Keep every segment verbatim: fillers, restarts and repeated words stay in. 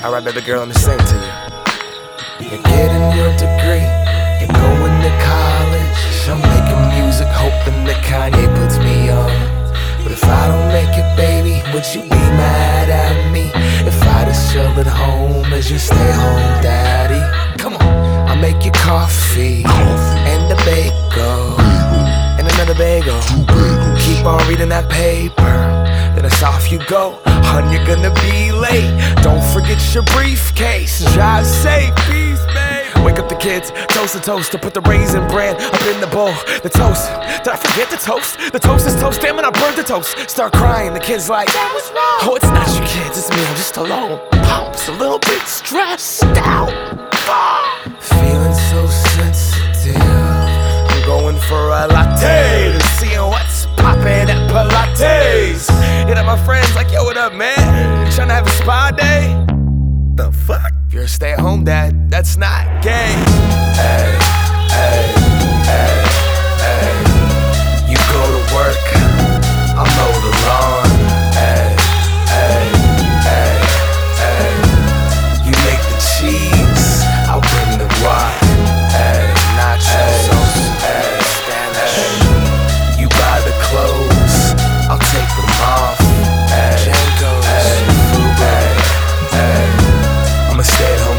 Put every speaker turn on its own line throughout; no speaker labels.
I'd rather the girl and sing to you.
You're getting your degree, you're going to college. I'm making music, hoping that Kanye puts me on. But if I don't make it, baby, would you be mad at me? If I just chill at home as your stay-home daddy? Come on, I'll make you coffee, and a bagel, and another bagel. Keep on reading that paper, then it's off you go. Hun, you're gonna be late. Don't forget your briefcase. Drive safe, peace, babe. Wake up the kids, toast the toast to put the raisin bran up in the bowl. The toast, did I forget the toast? The toast is toast, damn it, I burned the toast. Start crying, the kid's like, what's wrong? Oh, it's not your kids, it's me, I'm just alone. Pops a little bit stressed out. Ah. Feeling so sensitive, I'm going for a latte, seeing what's poppin' at Pilates. Hit up my friends like, yo, what up, man? Tryna have a spa day? The fuck? You're a stay-at-home dad, that's not gay. Hey, hey, hey, hey. You go to work, I'll mow the lawn. Hey, hey, hey, hey. You make the cheese, I'll bring the guac. Hey, nachos, hey, Spanish. Hey. You buy the clothes, I'll take them off. Hey, Jankos, hey, hey, hey. I'm a stay-at-home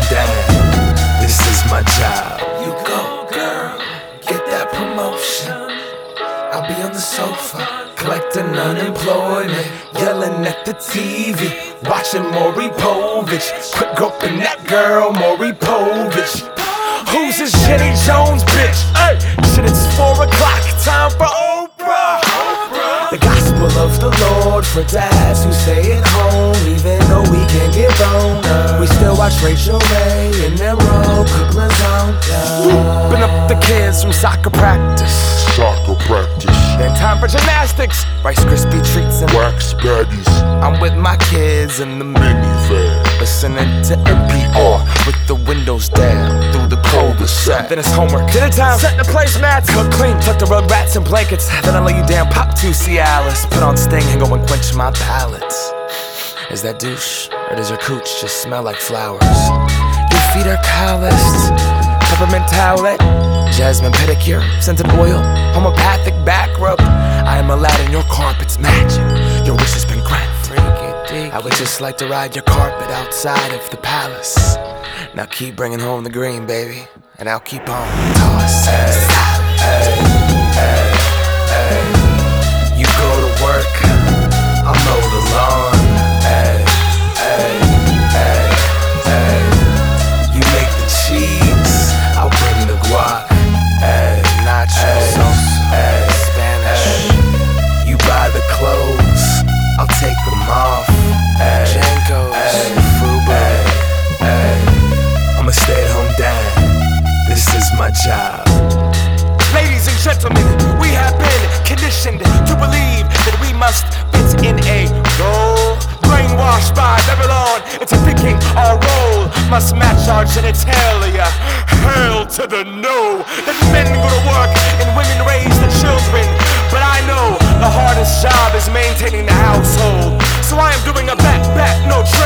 dad, this is my job. You go, girl, get that promotion. I'll be on the sofa, collecting unemployment, yelling at the T V, watching Maury Povich. Quit groping that girl, Maury Povich. Who's this Jenny Jones bitch? Hey, shit, it's four o'clock, time for Oprah. The gospel of the Lord for dads who stay at home, even though we can't get Rona. We still watch Rachel Ray and them roll, cook lasagna. Swooping up the kids from soccer practice.
Soccer practice.
Then time for gymnastics, Rice Krispie treats and
wax baddies.
I'm with my kids in the minivan, listening to N P R with the windows down through the cul-de-sac. Then it's homework, dinner time, set the placemats, cook clean, tuck the rug rats and blankets. Then I lay you down, pop two Cialis, put on Sting and go and quench my palate. Is that douche, or does your cooch just smell like flowers? Your feet are calloused, peppermint towelette, jasmine pedicure, scented oil, homeopathic back rub. I am Aladdin, your carpet's magic, your wish has been granted. I would just like to ride your carpet outside of the palace. Now keep bringing home the green, baby, and I'll keep on tossing. Hey, hey, hey, hey. You go to work, I'll mow the lawn. Hey, hey, hey, hey. You make the cheese, I'll bring the guac. Hey, nachos, hey, Spanish. Hey. You buy the clothes, I'll take them off. Hey, Jankos, hey, hey, hey. I'm a stay-at-home dad, this is my job. Ladies and gentlemen, we have been conditioned to believe that we must fit in a role. Brainwashed by Babylon into thinking our role must match our genitalia. Hell to the no, that men go to work and women raise the children. But I know the hardest job is maintaining the household. So I am doing a back, back, no